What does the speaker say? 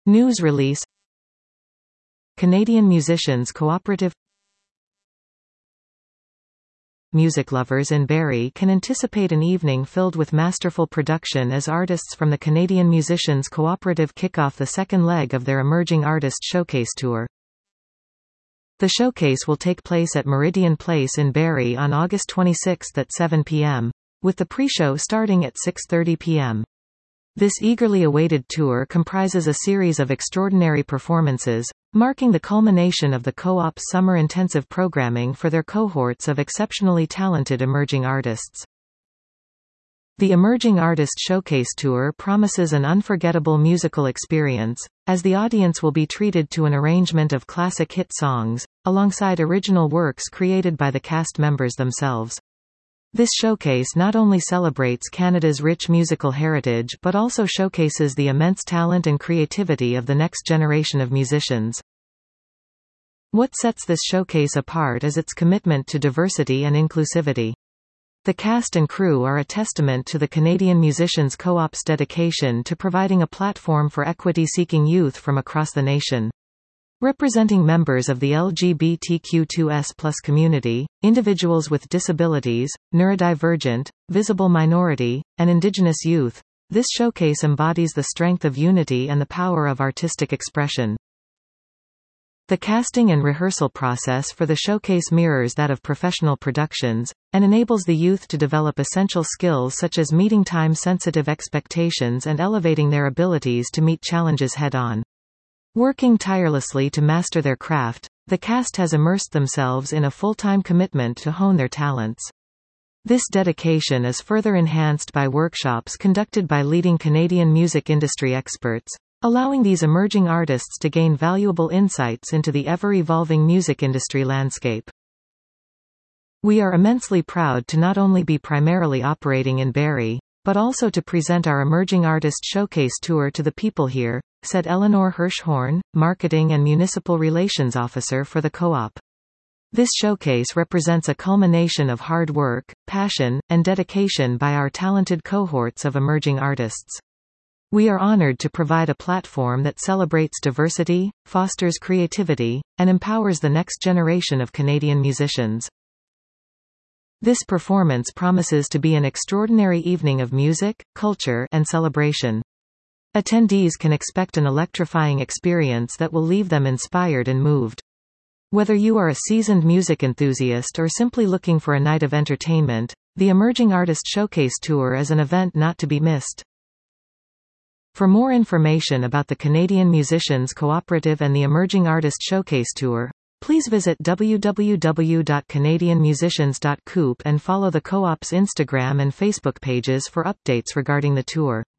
News release. Canadian Musicians Cooperative. Music lovers in Barrie can anticipate an evening filled with masterful production as artists from the Canadian Musicians Cooperative kick off the second leg of their Emerging Artist Showcase Tour. The showcase will take place at Meridian Place in Barrie on August 26 at 7 p.m., with the pre-show starting at 6:30 p.m. This eagerly awaited tour comprises a series of extraordinary performances, marking the culmination of the Co-op's summer intensive programming for their cohorts of exceptionally talented emerging artists. The Emerging Artist Showcase Tour promises an unforgettable musical experience, as the audience will be treated to an arrangement of classic hit songs, alongside original works created by the cast members themselves. This showcase not only celebrates Canada's rich musical heritage but also showcases the immense talent and creativity of the next generation of musicians. What sets this showcase apart is its commitment to diversity and inclusivity. The cast and crew are a testament to the Canadian Musicians Co-op's dedication to providing a platform for equity-seeking youth from across the nation. Representing members of the LGBTQ2S+ community, individuals with disabilities, neurodivergent, visible minority, and Indigenous youth, this showcase embodies the strength of unity and the power of artistic expression. The casting and rehearsal process for the showcase mirrors that of professional productions, and enables the youth to develop essential skills such as meeting time-sensitive expectations and elevating their abilities to meet challenges head-on. Working tirelessly to master their craft, the cast has immersed themselves in a full-time commitment to hone their talents. This dedication is further enhanced by workshops conducted by leading Canadian music industry experts, allowing these emerging artists to gain valuable insights into the ever-evolving music industry landscape. We are immensely proud to not only be primarily operating in Barrie, but also to present our Emerging Artist Showcase Tour to the people here, said Eleanor Hirschhorn, Marketing and Municipal Relations Officer for the Co-op. This showcase represents a culmination of hard work, passion, and dedication by our talented cohorts of emerging artists. We are honored to provide a platform that celebrates diversity, fosters creativity, and empowers the next generation of Canadian musicians. This performance promises to be an extraordinary evening of music, culture, and celebration. Attendees can expect an electrifying experience that will leave them inspired and moved. Whether you are a seasoned music enthusiast or simply looking for a night of entertainment, the Emerging Artist Showcase Tour is an event not to be missed. For more information about the Canadian Musicians Cooperative and the Emerging Artist Showcase Tour, please visit www.canadianmusicians.coop and follow the Co-op's Instagram and Facebook pages for updates regarding the tour.